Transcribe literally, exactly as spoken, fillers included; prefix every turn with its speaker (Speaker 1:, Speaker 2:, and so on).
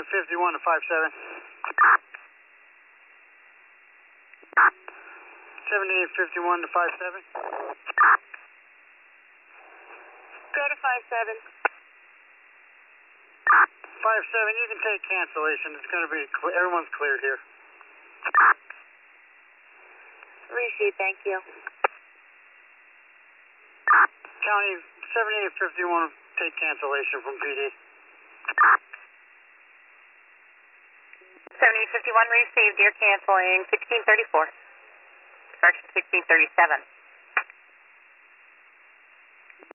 Speaker 1: fifty-one to five seven. seventy-eight fifty-one to five seven.
Speaker 2: Go to five seven.
Speaker 1: five seven, you can take cancellation. It's going to be, clear. Everyone's cleared here.
Speaker 2: Receive, thank you.
Speaker 1: County seventy-eight fifty-one, take cancellation from P D.
Speaker 2: seventy-eight fifty-one received, you're canceling sixteen thirty-four. Correction sixteen thirty-seven.